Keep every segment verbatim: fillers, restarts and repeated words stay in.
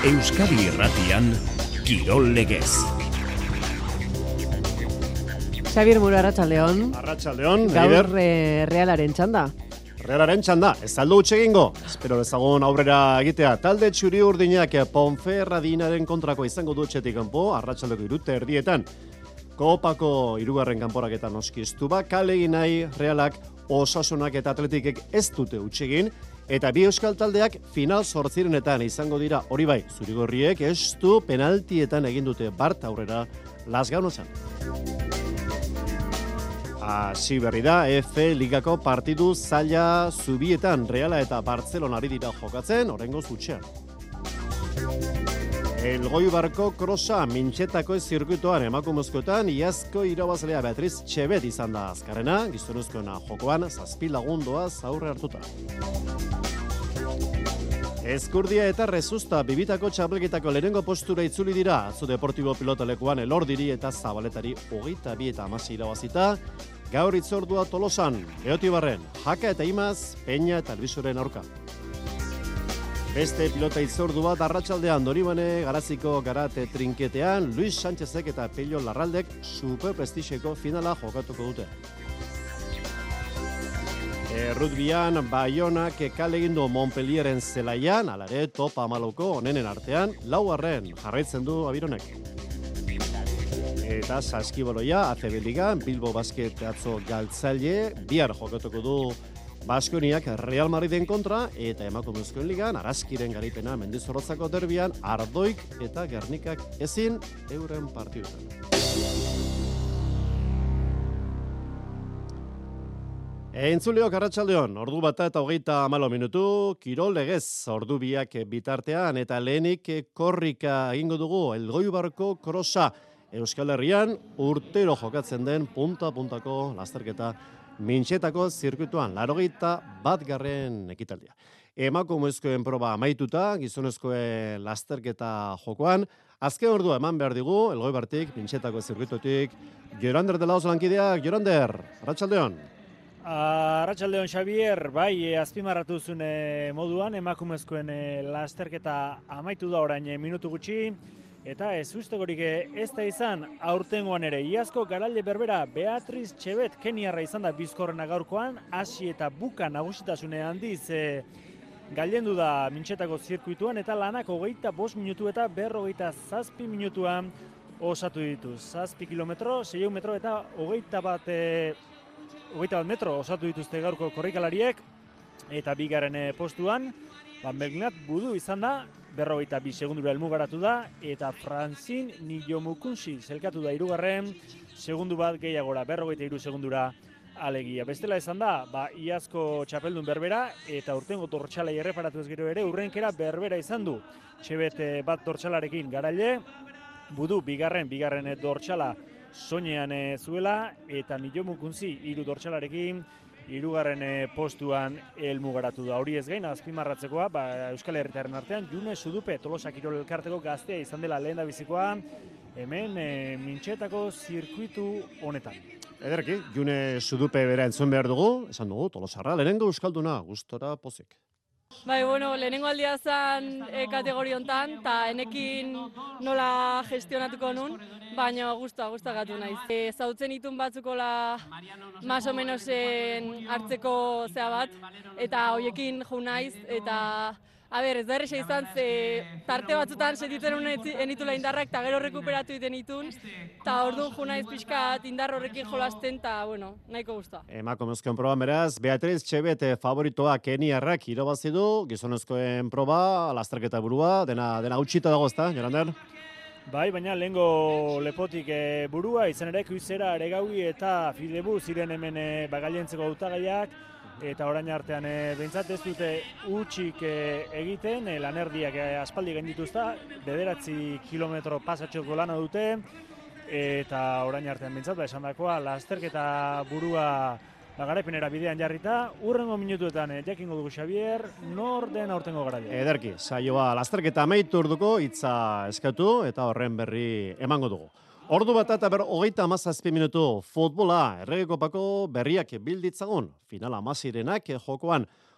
Euskadi Irratian, Kirol Legez. Xabier Muro, Arratsaldeon. Arratsaldeon, Gaur e, Realaren txanda. Realaren txanda, ez aldo utxe egingo. Espero dezagun aurrera egitea. Talde txuri urdinak Ponferradinaren kontrako izango du etxetik kanpo, arratsaldeko irute erdietan. Kopako hirugarren kanporaketan noskiztu ba, kale egin nahi Realak, Osasunak eta Atletikek ez dute utxe egin, eta bi euskal taldeak final zortzirenetan izango dira. Hori bai, zurigorriek ez du penaltietan egin dute bart aurrera Lasgaunozan. Hasi berri da, F Ligako partidu zaila zubietan Reala eta Barcelona ari dira jokatzen, orengo zutxean. Elgoibarko krosa mintxetako zirkuitoan emakumezkoetan iazko irabazlea Beatriz Txebet izan da azkarrena, gizonezkoena jokoan zazpi lagundoa zaurre hartuta. Ezkurdia eta Rezusta bibitako txapelketako lehenengo postura itzuli dira, atzo Deportibo pilotalekuan Elordiri eta Zabaletari hogeita bi eta hamasei irabazita, gaur itzordua Tolosan, Eotibarren, Jaka eta Imaz, Peña eta Elbisoren aurka. Beste pilota itzordu bat arratsaldean Donibane Garaziko garate trinketean, Luis Sánchezek eta Pello Larraldek superprestixeko finala jokatuko dute. E, Rugbian, Baionak kale egin du Montpellieren zelaian, alare top hamalauko onenen artean, laugarren jarraitzen du Abironek. Eta saskiboloia, A C B Ligan, Bilbo Basket atzo galtzaile, bihar jokatuko du Baskoniak Real Madriden kontra, eta emakumezkoen ligan, Araskiren garaipena Mendizorrotzako derbian, Ardoik eta Gernikak ezin euren partidutan. Entzuleok arratsaldeon, ordu bata eta hogeita hamalaui minutu, Kirol Legez ordu biak bitartean, eta lehenik korrika egingo dugu Elgoibarko krosa Euskal Herrian urtero jokatzen den punta-puntako lasterketa mintxetako zirkuituan, larogeita bat garren ekitaldia. Emakumezkoen proba amaituta, gizonezkoen lasterketa jokoan, azken ordua eman behar digu, Elgoibartik, mintxetako zirkuitutik, Jorander de Laos lankideak, Jorander, arratsaldeon. Arratsaldeon Xabier, bai, azpimarratu zuen moduan, emakumezkoen lasterketa amaitu da orain minutu gutxi, eta ez ustegorik ez da izan aurtengoan ere. Iazko garaile berbera Beatriz Txebet Keniarra izan da bizkorrena gaurkoan, hasi eta buka nagusitasune handiz e, gailendu da mintxetako zirkuituan, eta lanak hogeita bost minutu eta berrogeita zazpi minutuan osatu ditu. Zazpi kilometro, seiehun metro eta hogeita bat, e, hogeita bat metro osatu dituzte gaurko korrikalariek, eta bigarren postuan, Van Belgnat budu izan da, berrogeita bi segundura helmugaratu da, eta Francine Niyomukunsi zelkatu da hirugarren, segundu bat gehiagora, berrogeita hiru segundura alegia. Bestela izan da, ba, iazko txapeldun berbera, eta urtengo dortxalai erreparatu ez gero ere, urrenkera berbera izan du. Txebet bat dortxalarekin garaile, budu bigarren, bigarren dortxala soinean zuela, eta Niyomukunsi hiru dortxalarekin, hirugarren postuan helmugaratu da. Hori ez gain, azpimarratzekoa, ba, Euskal Herritarren artean, June Sudupe Tolosa Kirol Elkarteko gaztea izan dela lehen da bizikoa, hemen e, mintxetako zirkuitu honetan. Ederki, June Sudupe bera entzun behar dugu, esan dugu, Tolosarra, lehenengo euskalduna, gustora pozik. Bai, bueno, lehenengo aldia zen e, kategori hontan, eta enekin nola gestionatuko nun, baina guztua, guztua gatu naiz. E, zautzen itun batzukola más o menosen hartzeko zea bat, eta hoiekin jo naiz, eta a ber, ez da erresa izan, ze tarte batzutan sentitzen honen enitula indarrak, eta gero rekuperatu iten itun, eta orduan jo naiz pixkat indar horrekin jolasten, eta, bueno, nahiko guztua. Emakumezkoen proba beraz, Beatriz Txebet favoritoa Keniarrak irabazi du, gizonezkoen proba, lasterketa burua, dena, dena utxita dago ezta, Jorander? Bai, baina lehengo lepotik e, burua, izan ere Kuizera, Aregaui eta Fidebu ziren hemen e, bagailentzeko hautagaiak, eta orain artean e, behintzat ez dute utxik e, egiten, e, lanerdiak e, aspaldi gaindituzta, bederatzi kilometro pasatxoko lana dute, eta orain artean behintzat, ba, esan dakoa, lasterketa burua ba, garaipenera bidean jarrita, urrengo minutuetan eh, jakingo dugu Xabier, nor den aurtengo garaile. Ederki, saioa lasterketa amaitu orduko hitza eskatu eta horren berri emango dugu. Ordu bat eta ber hogeita hamazazpi minutu futbola, Errege Kopako berriak bilditzagun, finala amazirenak jokoan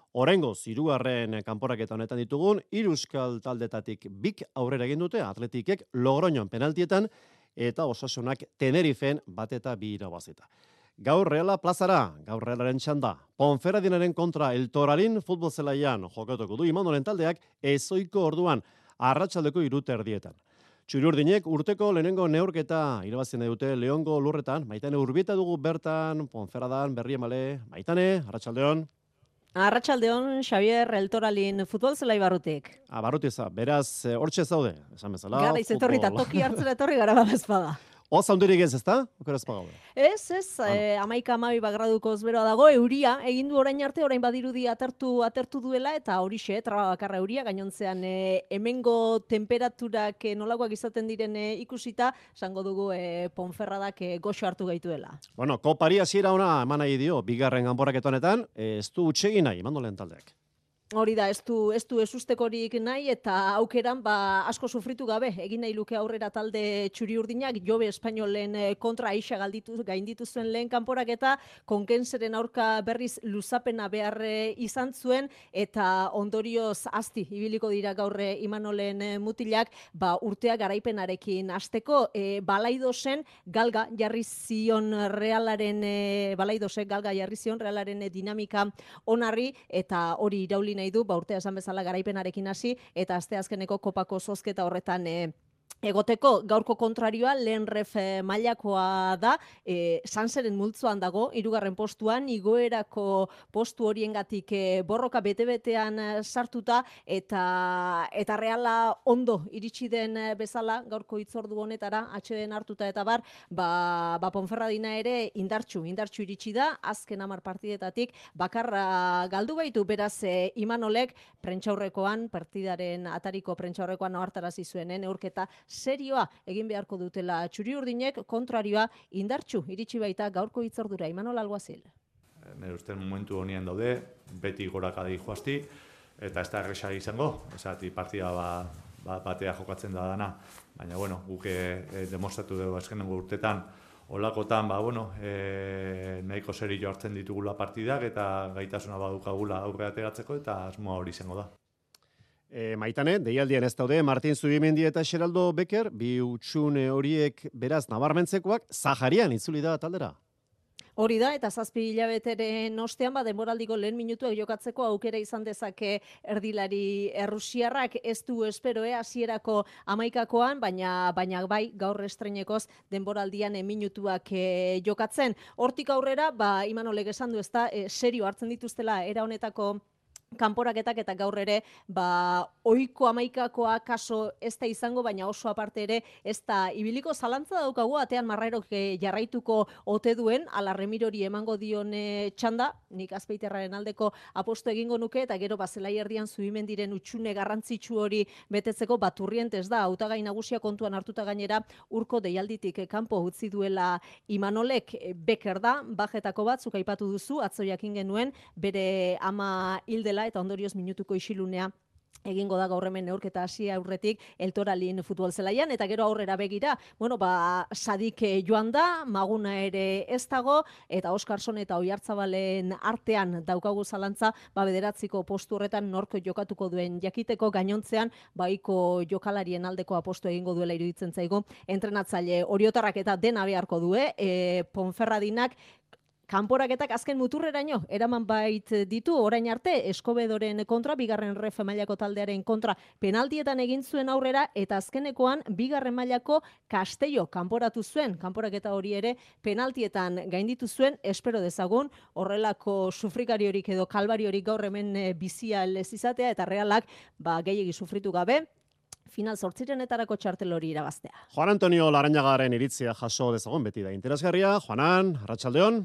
Oraingoz, hirugarren kanporaketa honetan ditugun, hiru euskal taldetatik bik aurrera egin dute, Atletikek Logroñon penaltietan, eta Osasunak Tenerifen bat eta bi irabazita. Gaur Reala plazara, gaur Realaren txanda. Ponferradinaren kontra El Toralin futbol zelaian jokatuko du Imanolen taldeak ezoiko orduan, arratsaldeko hiru erdietan. Txuri-urdinek urteko lehenengo neurketa irabazien dute Leongo lurretan, Maitane Urbieta dugu bertan, Ponferradan, Berriemale, Maitane, arratsaldeon. Arratsaldeon, Xavier El Toralin futbol zelai barrutik. Ah, barrutiza, beraz, hortxe zaude, esan bezala. Gara izetorri eta toki hartzera etorri gara badezpada. Oz handirik ez, ezta? Okeraz pagaude. Ez, ez, eh, amaika amabi bagraduko zberoa dago, euria, egin du orain arte, orain badirudi atertu atertu duela, eta horixe, traba bakarra euria, gainontzean eh, hemengo temperaturak eh, nolakoak izaten diren eh, ikusita, esango dugu eh, Ponferradak eh, goxo hartu gaituela. Bueno, kopari hasiera ona eman nahi dio, bigarren ganboraketa honetan, eh, ez du utxegin nahi, Imandolen taldeak. Hori da, ez du, ez du ezustekorik nahi eta aukeran ba, asko sufritu gabe. Egin nahi luke aurrera talde txuri-urdinak, Jobe Espainolen kontra aixa galditu, gainditu zuen lehen kanporaketa, Konkenseren aurka berriz luzapena behar izan zuen, eta ondorioz asti ibiliko dira gaurre Imanolen mutilak, ba, urtea garaipenarekin hasteko e, balaidosen galga jarri zion Realaren, e, balaidosek galga jarri zion Realaren dinamika onarri, eta hori irauli nahi du, ba urtea esan bezala garaipenarekin hasi, eta asteazkeneko kopako zozketa horretan e, egoteko. Gaurko kontrarioa lehen ref mailakoa da, e, Sanseren multzoan dago, hirugarren postuan, igoerako postu horiengatik e, borroka bete-betean sartuta, eta eta Reala ondo iritsi den bezala, gaurko hitzordu honetara, atxeden hartuta eta bar, ba, ba Ponferradina ere indartxu, indartxu iritsi da, azken hamar partidetatik, bakarra galdu baitu, beraz e, Imanolek, prentxaurrekoan, partidaren atariko prentxaurrekoan ohartarazi zuen, neurketa serioa egin beharko dutela txuri-urdinek, kontrarioa indartxu iritsi baita gaurko hitzordura. Imanol Alguazil. Nire uste momentu honien daude, beti gorakadi joazti, eta ez da erresa izango, esati partida ba, ba, batea jokatzen da dana, baina bueno, guke e, demostratu dugu azkenengo urtetan, olakotan, ba, bueno, e, nahiko serio hartzen ditugula partidak, eta gaitasuna badukagula aurre ateratzeko, eta asmoa hori izango da. E, Maitane, deialdian ez daude, Martin Zubimendi eta Xeraldo Becker, bi utxune horiek beraz nabarmentzekoak, Zaharian itzuli da taldera. Hori da, eta zazpi hilabeteren ostean, ba, denboraldiko lehen minutuak jokatzeko aukera izan dezake erdilari errusiarrak, ez du esperoe hasierako hamaikakoan, baina baina bai gaur estreinekoz denboraldian e, minutuak e, jokatzen. Hortik aurrera, ba, Imanolek esan du, ezta, e, serio hartzen dituztela era honetako kanporaketak, eta gaur ere ba ohiko hamaikakoa kaso ez da izango, baina oso aparte ere ez da ibiliko. Zalantza daukagu atean Marrairok jarraituko ote duen, ala Remirori emango dione txanda, nik Azpeiterraren aldeko aposto egingo nuke, eta gero Zelai erdian Zubimendiren utxune garrantzitsu hori betetzeko Baturrientes da hautagai nagusia kontuan hartuta, gainera urko deialditik kanpo utzi duela Imanolek. Becker da, bajetako batzuk aipatu duzu, atzo jakin genuen bere ama hildela, eta ondorioz minutuko isilunea egingo da gaur hemen neurketa hasi aurretik El Toralin futbol zelaian, eta gero aurrera begira, bueno, ba Sadik joan da, Maguna ere ez dago, eta Oskarson eta Oiartzabalen artean daukagu zalantza, ba bederatziko postu horretan norko jokatuko duen jakiteko, gainontzean baiko jokalarien aldeko apostu egingo duela iruditzen zaigu entrenatzaile oriotarrak, eta dena beharko du, e, Ponferradinak kanporaketak azken muturreraino eraman bait ditu, orain arte Eskobedoren kontra, bigarren ref mailako taldearen kontra penaltietan egin zuen aurrera, eta azkenekoan bigarren mailako Castello kanporatu zuen, kanporaketa hori ere penaltietan gainditu zuen. Espero dezagun horrelako sufrikariorik edo kalbariorik gaur hemen bizia ez izatea, eta Realak ba gehiegi sufritu gabe final zortzirenetarako txartel hori irabaztea. Juan Antonio Larrañagaren iritzia jaso dezagun, beti da interesgarria. Juanan, arratsaldeon.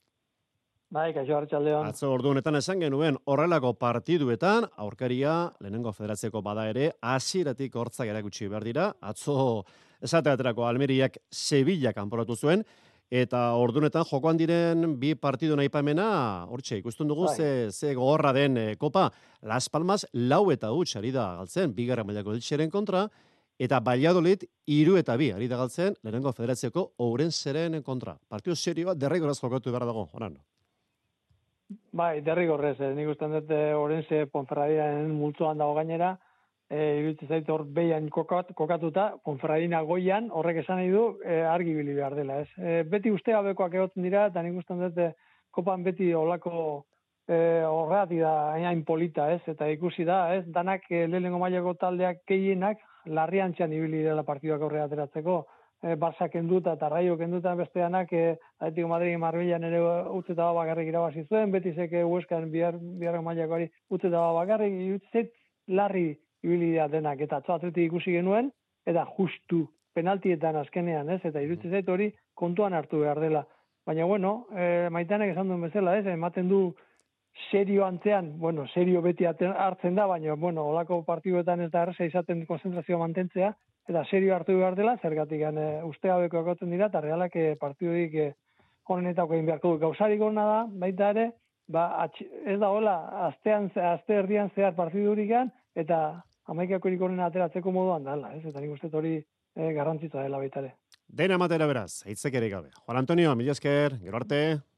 Bai, kaixo, arratsaldeon. Atzo ordu honetan esan genuen horrelako partiduetan, aurkaria lehenengo federatzeko bada ere, hasieratik hortzak erakutsi behar dira. Atzo esateaterako Almeriak Sevilla kanporatu zuen, eta ordunetan jokoan diren bi partidu aipamena, hortxe, ikusten dugu bai. ze, ze gogorra den e, kopa. Las Palmas lau eta huts ari da galtzen, bigarren mailako Elcheren kontra, eta Valladolid hiru eta bi ari da galtzen lehenengo federatzeko Ourenseren kontra. Partidu serioa derrigorrez jokatu behar dago, oran. Bai, derrigorrez, eh, nik uste dut eh, Orense Ponferradinaren multzoan dago gainera, eh, iruditzen zait hor behian kokat, kokatuta, Ponferradina goian, horrek esan nahi du, eh, argi bili behar dela, ez? Eh, beti uste gabekoak egoten dira, eta nik uste dut eh, kopan beti olako eh, horreati da hain polita, ez? Eta ikusi da, ez? Danak eh, lehenengo mailako taldeak gehienak larriantzean ibili dela partiduak aurrera ateratzeko, E, Barça kenduta eta Raio kenduta besteanak e, Atletico Madrid Marbellan ere utzeta bakarrik irabazi zuen, Betisek Huescan bihar bihar mailakoari utzeta bakarrik utzet larri ibilidea denak eta atzo Atleti ikusi genuen eta justu penaltietan azkenean, ez? Eta iruditzen zait hori kontuan hartu behar dela. Baina bueno, e, Maitanek esan duen bezala, ez? Ematen du serio antzean, bueno, serio beti hartzen da, baina bueno, olako partiduetan ez da erresa izaten konzentrazioa mantentzea. Eta serio hartu behar dela, zergatik e, uste gabeko akotzen dira, eta realak e, partidudik e, honenetako egin beharko du. Gauzarik hona da, baita ere, ba, atx, ez da hola, astean, aste erdian zehar partidurikan, eta hamaikakorik honena ateratzeko moduan dela, ez? Eta nik uste hori e, garrantzitsua dela baita ere. Dena matera beraz, eitzek ere gabe. Juan Antonio, mila esker, gero arte.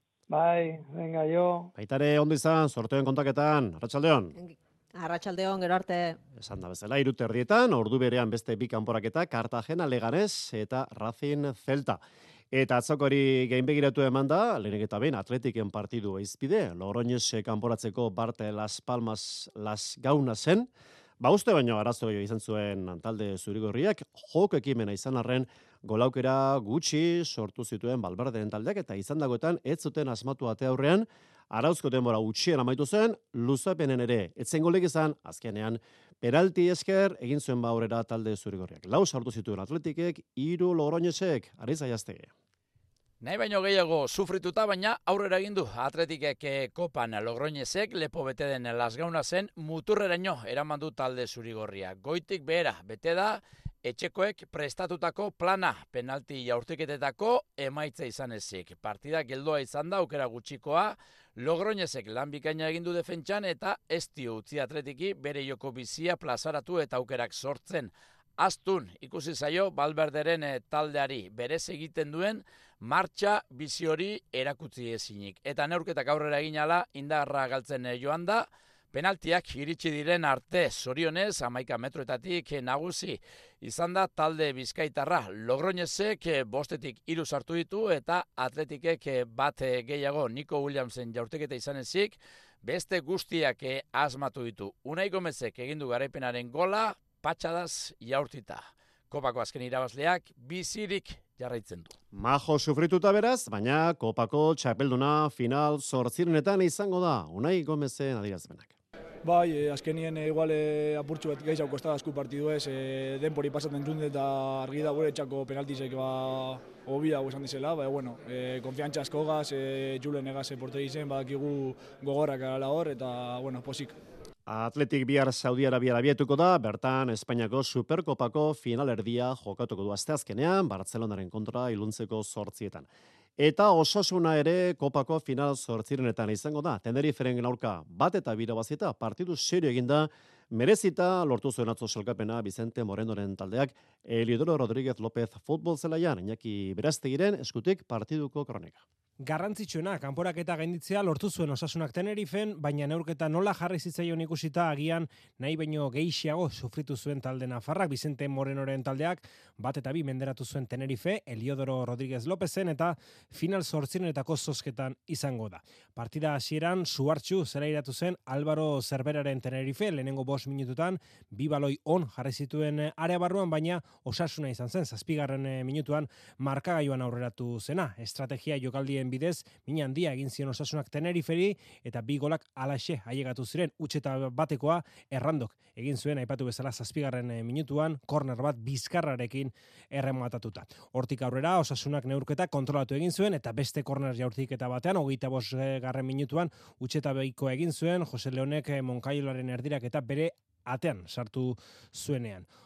Bai, venga, jo. Baita ere, ondo izan, sorteoen kontaketan, arratsaldeon. Arratsaldeon, gero arte. Esan da bezala, irut erdietan, ordu berean beste bi kanporaketa, Cartagena, Leganés eta Racing Celta. Eta atzokori gainbegiratu eman da, lehenik eta behin Atletiken partidu eizpide, Logroñez kanporatzeko Barte Las Palmas Las Gaunasen, ba uste baino arazo izan zuen talde zurigorriak, jok ekimena izan arren, golaukera gutxi sortu zituen Balberderen taldeak, eta izan dagoetan ez zuten asmatu ate aurrean, arauzko denbora utxien amaitu zen, luzapenen ere, etzen golek izan, azkenean, penalti esker egin zuen ba aurrera talde zurigorriak. Lau sartu zituen Atletikek, hiru Logroñezek, Ariz Aiaztegi. Nahi baino gehiago sufrituta, baina aurrera egin du Atletikek kopan Logroñezek, lepo bete den Las Gaunasen, muturreraino eraman du talde zurigorria. Goitik behera, bete da, etxekoek prestatutako plana, penalti jaurtiketetako emaitza izan ezik. Partida geldoa izan da, aukera gutxikoa, Logroñezek lan bikaina egin du defentsan eta ez dio utzi Atletiki bere joko bizia plazaratu eta aukerak sortzen. Astun ikusi zaio Balberderen taldeari berez egiten duen martxa bizi hori erakutsi ezinik. Eta neurketak aurrera egin ala indarra galtzen joan da, penaltiak iritsi diren arte, zorionez, hamaika metroetatik nagusi izan da talde bizkaitarra. Logroñezek bostetik hiru sartu ditu eta Atletikek bat gehiago Nico Williamsen jaurteketa izan ezik, beste guztiak asmatu ditu. Unai Gomezek egindu garaipenaren gola, patxadaz jaurtita. Kopako azken irabazleak bizirik jarraitzen du. Majo sufrituta beraz, baina Kopako txapelduna final zortzirenetan izango da. Unai Gomezen adirazpenak. Bai, eh, azkenien eh, igual eh, apurtxu bat gehiago kostada asku partidu ez, eh, denpori pasatzen zundet eta argi da gure txako penaltizek ba, obia esan dizela, baina, bueno, eh, konfiantza asko gaz, eh, Julen egaz porteri zen, badakigu gogorrak ala hor, eta, bueno, posik. Atletik bihar Saudi Arabiara bietuko da, bertan Espainiako Superkopako finalerdia jokatuko du asteazkenean, Bartzelonaren kontra iluntzeko zortzietan. Eta Osasuna ere Kopako final zortzirenetan izango da. Teneriferen aurka bat eta bira bazita, partidu serio eginda, merezita lortu zuen atzo sailkapena Vicente Morenoren taldeak, Eliodoro Rodríguez López futbol zelaian, Iñaki Berastegiren eskutik partiduko kronika. Garrantzitsuena, kanporaketa gainditzea lortu zuen Osasunak Tenerifen, baina neurketa nola jarri zitzaion ikusita agian nahi baino gehiago sufritu zuen talde nafarrak, Vicente Morenoren taldeak, bat eta bi menderatu zuen Tenerife, Eliodoro Rodríguez Lópezen eta final zortzirenetako zozketan izango da. Partida hasieran suhartxu zera iratu zen Álvaro Zerberaren Tenerife, lehenengo bost minututan, bi baloi on jarri zituen area barruan, baina Osasuna izan zen, zazpigarren minutuan markagailuan aurreratu zena. Estrategia jokaldien bidez, min handia egin zion Osasunak Teneriferi eta bi golak alaxe ailegatu ziren, utxeta batekoa errandok egin zuen aipatu bezala zazpigarren minutuan, korner bat bizkarrarekin errematatuta. Hortik aurrera Osasunak neurketa kontrolatu egin zuen eta beste korner jaurtiketa batean, hogeita bosgarren minutuan utxeta behiko egin zuen, Jose Leonek Moncaiolaren erdirak eta bere atean sartu zuenean.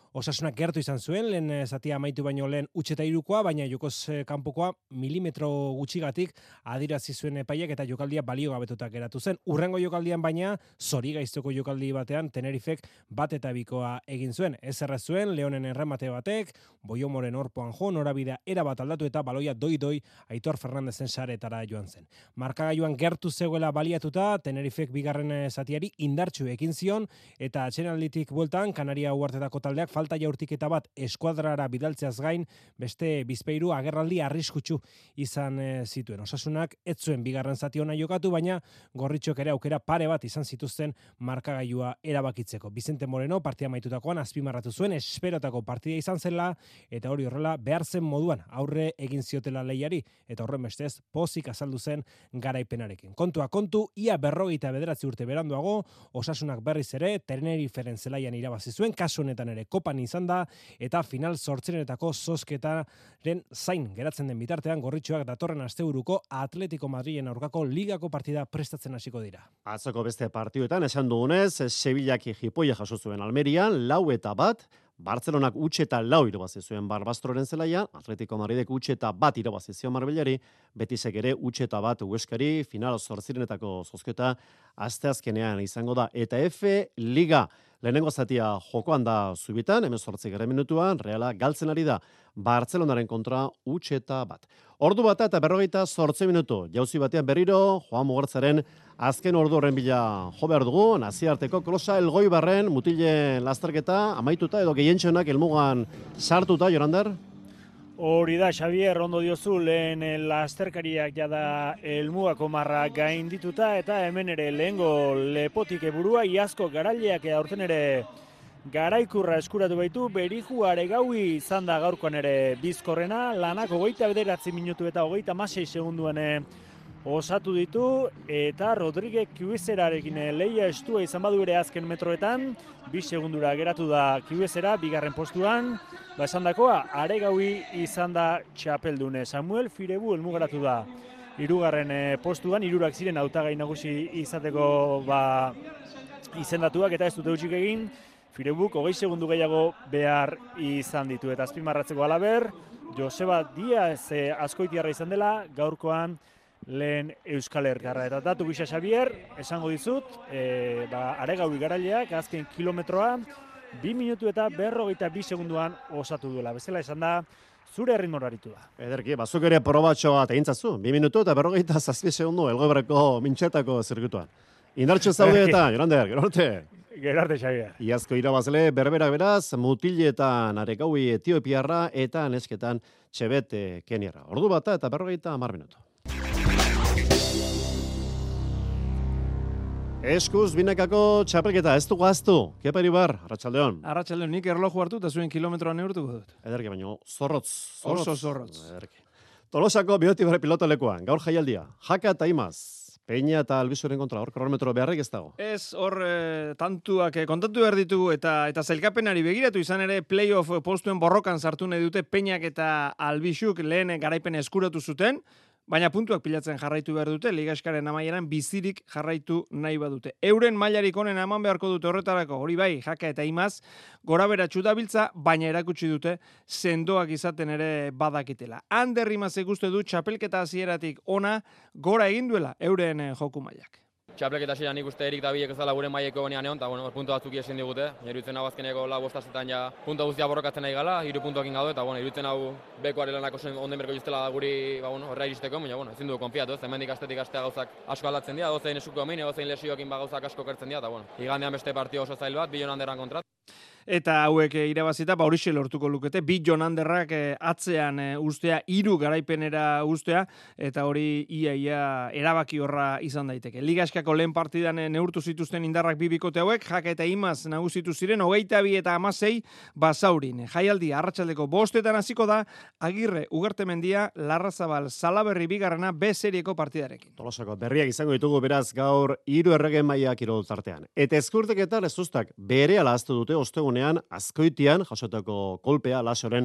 Osasunak gertu izan zuen, lehen zatia amaitu baino lehen utxe eta hirukoa, baina jokoz kanpokoa milimetro gutxigatik adirazi zuen epaiak eta jokaldia balio gabetutak geratu zen. Urrengo jokaldian baina, zori gaiztoko jokaldi batean, Tenerifek bat eta bikoa egin zuen. Ez erraz zuen, Leonen erremate batek, Boiomoren orpoan jo, norabidea erabat aldatu eta baloia doi-doi Aitor Fernandezen saretara joan zen. Markagailuan gertu zegoela baliatuta, Tenerifek bigarren zatiari indartsu ekin zion, eta atxenalditik bueltan, Kanaria uartetako taldeak falta jaurtiketa bat eskuadrara bidaltzeaz gain, beste bizpeiru agerraldi arriskutsu izan e, zituen. Osasunak ez zuen bigarren zati ona jokatu, baina gorritxok ere aukera pare bat izan zituzten markagailua erabakitzeko. Vicente Moreno partia maitutakoan azpimarratu zuen, esperotako partida izan zela, eta hori horrela behar zen moduan aurre egin ziotela lehiari, eta horren bestez pozik azaldu zen garaipenarekin. Kontua kontu, ia berrogeita bederatzi urte beranduago, Osasunak berriz ere Teneriferen zelaian irabazi zuen, kasu honetan ere kopan izan da, eta final zortzirenetako zozketaren zain geratzen den bitartean gorritxoak datorren asteburuko Atletico Madrilen aurkako ligako partida prestatzen hasiko dira. Atzoko beste partioetan esan dugunez, Sevillak jipoia jaso zuen Almerian, lau eta bat, Bartzelonak utxe eta lau irabazi zuen Barbastroren zelaia, Atletico Madridek utxe eta bat irabazi zion Marbellari, Betisek ere utxe eta bat Hueskari, final zortzirenetako zozketa asteazkenean izango da. Eta F Liga, lehenengo zatia jokoan da zubitan, hemen zortzigarren minutuan, Reala galtzen ari da Bartzelonaren kontra utxe eta bat. Ordu bata eta berrogeita zortzi minutu, jauzi batean berriro, Joan Mugertzaren azken ordu horren bila jo behar dugu, naziarteko krosa Elgoibarren mutilen lasterketa amaituta edo gehientxonak helmugan sartuta, Jorander? Hori da, Xavier, ondo diozu, lehen lasterkariak jada helmugako marra gaindituta, eta hemen ere lehengo lepotik burua, iazko garaileak aurten ere garaikurra eskuratu baitu, Beriju Aregaui izan da gaurkoan ere bizkorrena, lanak hogeita bederatzi minutu eta hogeita hamasei segunduan osatu ditu, eta Rodríguez Kiuizerarekin lehia estua izan badu ere azken metroetan, bi segundura geratu da Kiuizera, bigarren postuan, ba esan dakoa, Aregaui izan da txapeldune. Samuel Firebu helmugaratu da hirugarren postuan, hirurak ziren hautagai nagusi izateko ba, izendatuak eta ez dute utzik egin, Firebuk hogei segundu gehiago behar izan ditu. Eta azpimarratzeko alaber, Joseba Diaz Azkoitiarra izan dela, gaurkoan lehen Euskal Herritarra. Eta datu gisa Xavier, esango dizut, e, ba, Aregaui garaileak azken kilometroa, bi minutu eta berrogeita bi segunduan osatu duela. Bezala esan da, zure erritmora aritu da. Ederki, bazuk ere probatxoa tegintzazu, bi minutu eta berrogeita zazpi segundu Elgoibarreko mintxetako zirkuituan. Indartxo zaude eta, Jorander, gero arte. Gero arte, Xavier. Iazko irabazle berberak beraz, mutiletan Aregaui Etiopiarra eta nesketan Txebet Keniarra. Ordu bata eta berrogeita hamar minutu. Eskuz binakako txapelketa, ez dugu aztu. Kepa Iribar, Arratsaldeon. Arratsaldeon, nik erloju hartu eta zuen kilometroa neurtuko dut. Ederki, baino, zorrotz. zorrotz. Oso zorrotz. Ederki. Tolosako Biotibar pilotolekuan, gaur jaialdia. Jaka eta Imaz. Peña eta Albizuren kontra, hor kronometro beharrik ez dago. Ez, hor e, tantuak e, kontatu behar ditugu eta eta zailkapenari begiratu izan ere playoff postuen borrokan sartu nahi dute Peñak eta Albizuk lehen garaipen eskuratu zuten, baina puntuak pilatzen jarraitu behar dute, ligaskaren amaieran bizirik jarraitu nahi badute. Euren mailarik onen eman beharko dute horretarako, hori bai, Jaka eta Imaz, gora beratxu dabiltza, baina erakutsi dute sendoak izaten ere badakitela. Ander Imazek uste du txapelketa hasieratik ona gora egin duela euren joku mailak. Txapelketa hasieran nik uste erik Dabilek ez dela gure maileko banean egon, eta bueno, puntu batzuk iesin digute. Iruditzen hau azkeneko lau bostazetan ja puntu guztia borrokatzen nahi gala, hiru puntuakin gaude, eta bueno, iruditzen hau bekoare lanako zen onden berko justela guri ba, bueno, horra iristeko, baina bueno, ezin dugu konfiatu, ez, hemendik astetik astea gauzak asko aldatzen dira, gozein esuko min, gozein lesioekin ba gauzak asko kertzen dira, eta bueno, igandean beste partio oso zail bat, Bion Anderran kontrat. Eta hauek irabazita, ba horixe lortuko lukete, bi Jon Anderrak atzean ustea, hiru garaipenera ustea, eta hori ia ia erabaki horra izan daiteke. Ligaskako lehen partidan neurtu zituzten indarrak bi bikote hauek, Jaka eta Imaz nagusitu ziren, hogeita bi eta hamasei Basaurin. Jaialdi arratsaldeko bostetan hasiko da, Agirre Ugartemendia, Larrazabal Salaberri bigarrena B serieko partidarekin. Tolosako berriak izango ditugu beraz gaur hiru erregen maila kirol tartean. Eta eskurteketan ez uztak berehala ahaztu dute ostegunean Azkoitian jasotako kolpea Lasoren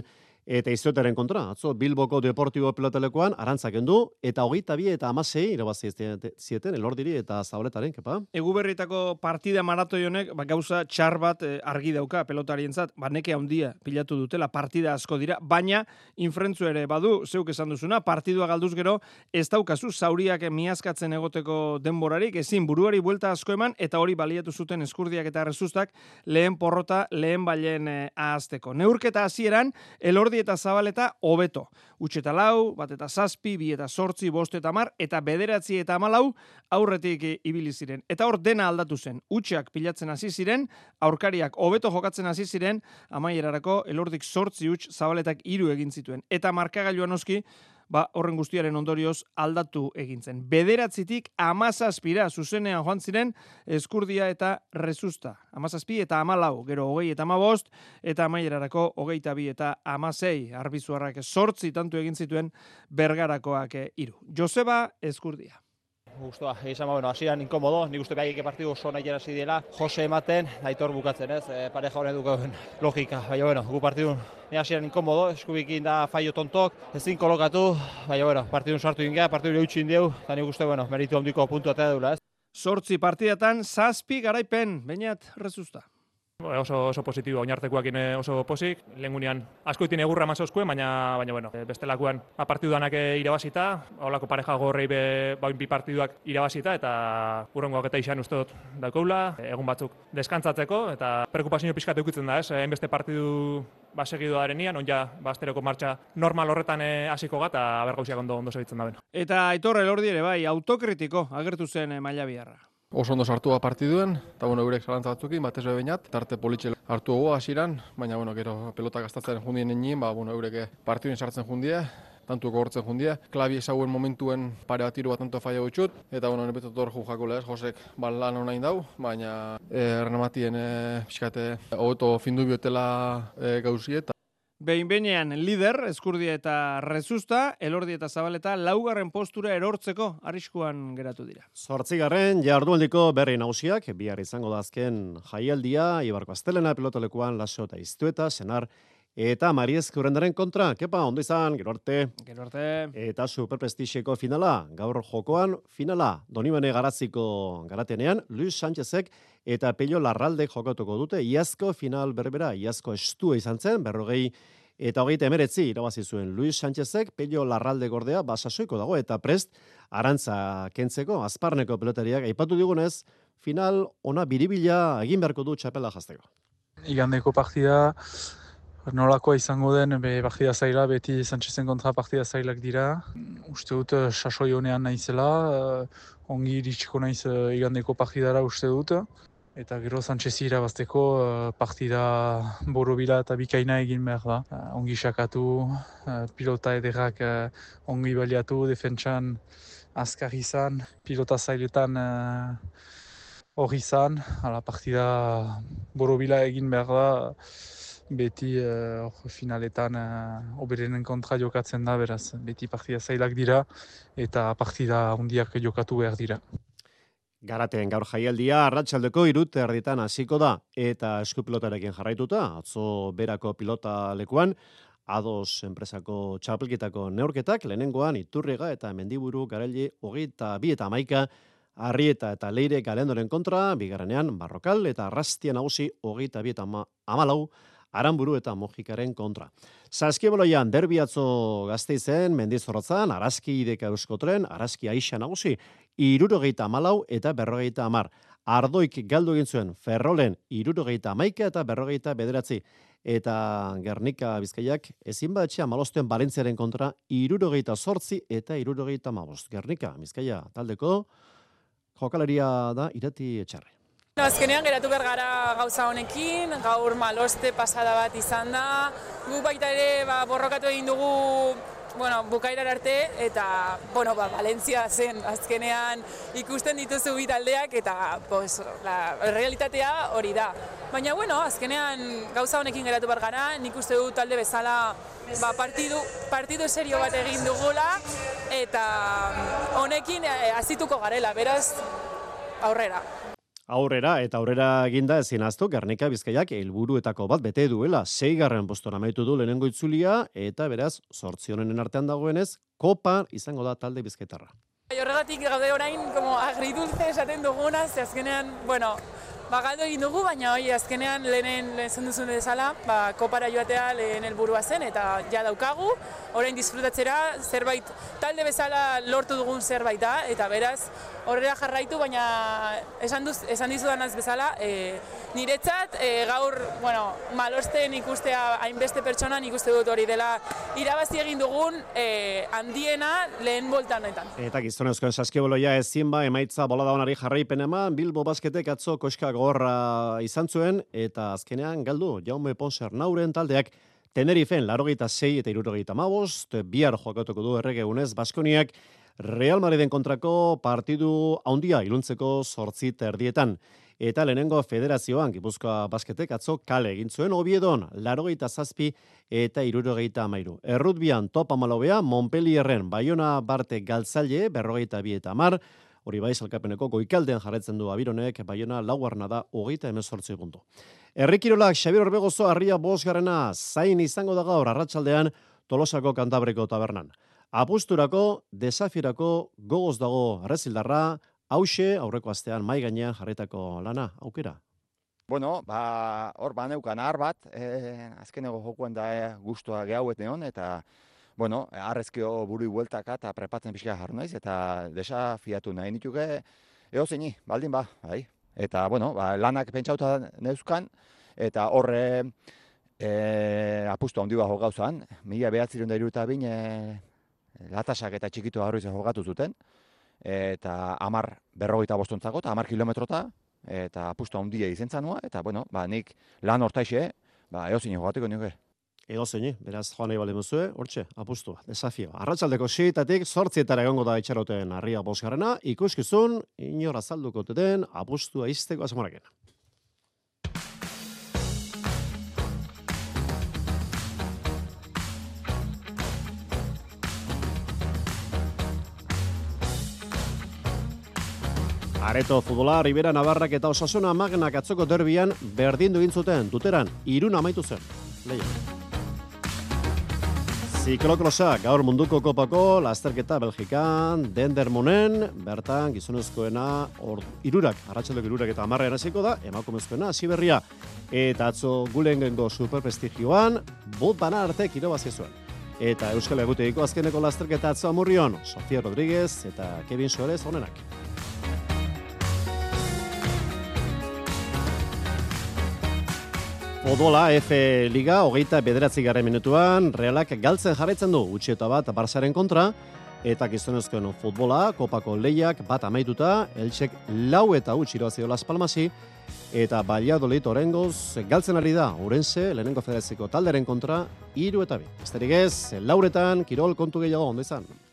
Eta izotaren kontra, atzo Bilboko Deportibo pelotalekoan arantzak du eta hogeita bi eta hamasei irabazi zieten Elordiri eta Zabaletaren, kepa? Eguberritako partida maratoi honek ba, gauza txar bat eh, argi dauka pelotarientzat, ba neke handia pilatu dutela, partida asko dira, baina infrentzu ere badu, zeuk esan duzuna, partidua galduz gero ez daukazu zauriak miazkatzen egoteko denborarik, ezin buruari buelta asko eman eta hori baliatu zuten Eskurdiak eta Rezustak lehen porrota, lehen bailen eh, ahazteko. Neurketa hasieran Elordi eta Zabaleta hobeto. Utx eta lau, bat eta zazpi, bi eta sortzi, bost eta mar, eta bederatzi eta amalau aurretik ibili ziren. Eta hor dena aldatu zen. Utxak pilatzen hasi ziren, aurkariak hobeto jokatzen hasi ziren, amaierarako Elordik sortzi utx, Zabaletak hiru egin zituen. Eta markagailuan oski, ba, horren guztiaren ondorioz aldatu egin zen. Bederatzitik amazazpira zuzenean joan ziren Eskurdia eta Rezusta. Amazazpi eta amalau, gero hogei eta amabost, eta amaierarako hogeita bi eta amasei. Arbizuarrak sortzi tantu egin zituen Bergarakoak hiru. Joseba Eskurdia. Gustua, egizan, bueno, hasian inkomodo, nik uste behagik partidu oso nahi hasi dela, Jose ematen, Aitor bukatzen, ez, e, pareja honen dukoen logika, baina, bueno, gu partidun, ni hasian inkomodo, eskubikin da faio tontok, ezin kolokatu, baina, bueno, partidun sartu ingea, partidun eutxin dieu, eta nik uste, bueno, meritu handiko puntu eta edula, ez. Sortzi partidatan, zazpi garaipen, Beñat Rezusta. Oso, oso positibo, oinartekoakin oso posik, lehengunean askoitin egurra mazauzkuen, baina, baina bueno, bestelakoan partiduanak irabazita, holako pareja gorrei be, bain bi partiduak irabazita, eta urrengoak eta izan uste dut daukeula, egun batzuk deskantzatzeko, eta preokupazio pixkat eukitzen da, ez, hainbeste partidu basegido darenian, on ja basteroko martxa normal horretan hasiko gat, eta abergauziak ondo, ondo segitzen da beno. Eta Aitor Elordi ere bai, autokritiko agertu zen maila biharra. Oso ondo sartua partiduen, eta bueno, eurek zalantza batzukin, batez behinat, tarte politxe hartu gogo hasieran, baina bueno, gero pelota gastatzen jundien nenien, ba, bueno, eurek partiduen sartzen jundia, tantuko hortzen jundia, klabi ezauen momentuen pare bat iru bat tanto faia gutxut, eta bueno, nebetot hor jujako lehaz, Josek ban lan honain dau, baina errenamatien e, pixkate hobeto findu biotela e, gauzi eta Behin-behinean lider, Eskurdia eta Rezusta, Elordi eta Zabaleta laugarren postura erortzeko arriskuan geratu dira. Zortzigarren jardualdiko berri nagusiak, bihar izango da azken jaialdia, Ibarko Astelena pelotalekoan Laso eta Iztueta, Senar eta Mariezko urrendaren kontra. Kepa, ondo izan, gero arte. Gero arte. Eta superprestixeko finala, gaur jokoan finala, Donibane Garaziko garatenean, Luis Sánchezek eta Pello Larraldek jokatuko dute, iazko final berbera, iazko estua izan zen, berrogei eta hogeita emeretzi irabazi zuen Luis Sánchezek, Pello Larralde gordea basasoiko dago, eta prest arantza kentzeko, azparneko pelotariak, aipatu digunez, final ona biribila egin beharko du txapela jazteko. Igandeko partida, nolakoa izango den, be, partida zaila, beti Sánchezen kontra partida zailak dira. Uste dut, sasoi honean naizela, ongi iritsiko naiz igandeko partidara uste dut. Eta gero Sánchezi irabazteko partida borobila eta bikaina egin behar da. Ongi sakatu, pilota ederrak ongi baliatu, defentsan azkar izan, pilota zailetan hori izan. Hala, partida borobila egin behar da. Beti uh, finaletan uh, oberenen kontra jokatzen da, beraz, beti partida zailak dira eta partida handiak jokatu behar dira. Garateen gaur jaialdia arratsaldeko hirute erditan hasiko da eta eskupilotarekin jarraituta, atzo berako pilota lekuan, Ados enpresako txapelketako neurketak, lehenengoan Iturriga eta Mendiburu Garaile hogeita bi eta hamaika, Arrieta eta Leire Galendoren kontra, bigarrenean Barrokal eta Arrastia nagusi hogeita bi eta hamalau, Aranburu eta Mojikaren kontra. Saskiboloian derbi atzo Gasteizen, Mendizorrotzan, Araski Ideka Euskotren, Araski Aixa nagusi, hirurogeita hamalau eta berrogeita hamar. Ardoik galdu egin zuen Ferrolen hirurogeita hamaika eta berrogeita bederatzi. Eta Gernika Bizkaiak ezin batxea malosten Balentziaren kontra hirurogeita zortzi eta hirurogeita hamabost. Gernika Bizkaia taldeko jokalaria da Irati Etxarri. No, azkenean geratu behar gara gauza honekin, gaur maloste pasada bat izan da. Gu baita ere ba, borrokatu egin dugu bueno, bukaerar arte eta bueno, ba, Valentzia zen azkenean ikusten dituzu bi taldeak eta pues, la realitatea hori da. Baina bueno, azkenean gauza honekin geratu behar gara, nik uste du talde bezala ba, partidu, partidu serio bat egin dugula eta honekin hazituko garela, beraz aurrera. Aurrera eta aurrera eginda ezin ahaztu Gernika Bizkaiak helburuetako bat bete duela. Seigarren postuan amaitu du lehenengo itzulia eta beraz zortzi honenen artean dagoenez kopa izango da talde bizkaitarra. Horregatik gaude orain como agridulce esaten duguna, ze azkenean, bueno, ba galdu egin dugu, baina hori azkenean lehenen esan duzun bezala, ba kopara joatea lehen helburua zen eta ja daukagu. Orain disfrutatzera zerbait talde bezala lortu dugun zerbait da eta beraz horrela jarraitu, baina esan duz esan dizudanaz bezala, e, niretzat e, gaur, bueno, Malosten ikustea hainbeste pertsona nik uste dut hori dela irabazi egin dugun e, handiena lehen bolta honetan. Eta gizonezkoen saskiboloia ezin ba emaitza bolada onari jarraipen eman, Bilbo Basketek atzo koska gogorra izan zuen eta azkenean galdu Jaume Ponser Nauren taldeak Tenerifen laurogeita sei eta hirurogeita hamabost, bihar jokatuko du erregegunez Baskoniak Real Madriden kontrako partidu handia iluntzeko zortzi terdietan. Eta lehenengo federazioan Gipuzkoa Basketek atzo kale egin zuen Oviedon laurogeita zazpi eta hirurogeita hamairu. Errutbian top hamalauea Montpellierren Baiona Barte Galtzaile berrogeita bi eta hamar. Hori bai, sailkapeneko goikaldean jarraitzen du Abironek, Baiona laugarrena da hogeita hemezortzi puntu. Herrikirolak Xabier Orbegozo harria bosgarrena zain izango da gaur arratsaldean Tolosako Kantabriko tabernan. Apusturako, desafirako gogoz dago arrezildarra, hauxe aurreko astean mai gainean jarretako lana aukera. Bueno, ba, hor baneukan har bat, eh, azkenego jokuan da eh, gustua gehauet neon, eta bueno, arrezkio burui bueltaka eta prepatzen pixka jarru naiz, eta desafiatu nahi nituke, eo zeini, baldin ba, bai. Eta, bueno, ba, lanak pentsauta neuzkan, eta horre e, apustu handi bat jogauzan, mila behatzireun da iruta bin, e, latasak eta txikitu harru izan jogatu zuten, eta amar berrogeita bostontzako, eta amar kilometrota, eta apustu handia izen zanua, eta, bueno, ba, nik lan hortaixe, ba, eo zeini jogateko nioke. Ego zeini, beraz joan nahi bale muzue, hortxe, apustua, desafio. Arratsaldeko seitatik zortzietara egongo da itxaroten harria bosgarrena, ikuskizun, inor azalduko den, apustua izteko asmoraken. Areto futbola, Ribera Navarrak eta Osasuna Magnak atzoko derbian berdindu egin zuten, Tuteran, Irun amaitu zen. Leia. Ziklokrosa, gaur munduko kopako, lasterketa Belgikan, Dendermonen, bertan gizonezkoena or, irurak, arratsaldeko irurak eta amarrean hasiko da, emakumezkoena hasi berria. Eta atzo gulengengo superprestigioan, bot bana artek irabazi zuen. Eta Euskal Egutegiko azkeneko lasterketa atzo Amurrion, Sofia Rodríguez eta Kevin Suarez onenak. Odola F Liga, hogeita bederatzi garren minutuan, Realak galtzen jarraitzen du, utxieta bat Barsaren kontra, eta gizonezkoen futbola, kopako lehiak bat amaituta, Eltsek lau eta utx irabazi Las Palmasi, eta Valladolid orengoz galtzen ari da, Urense, lehenengo federatziko talderen kontra, hiru eta bi. Besterik ez, lauretan, kirol kontu gehiago ondo izan.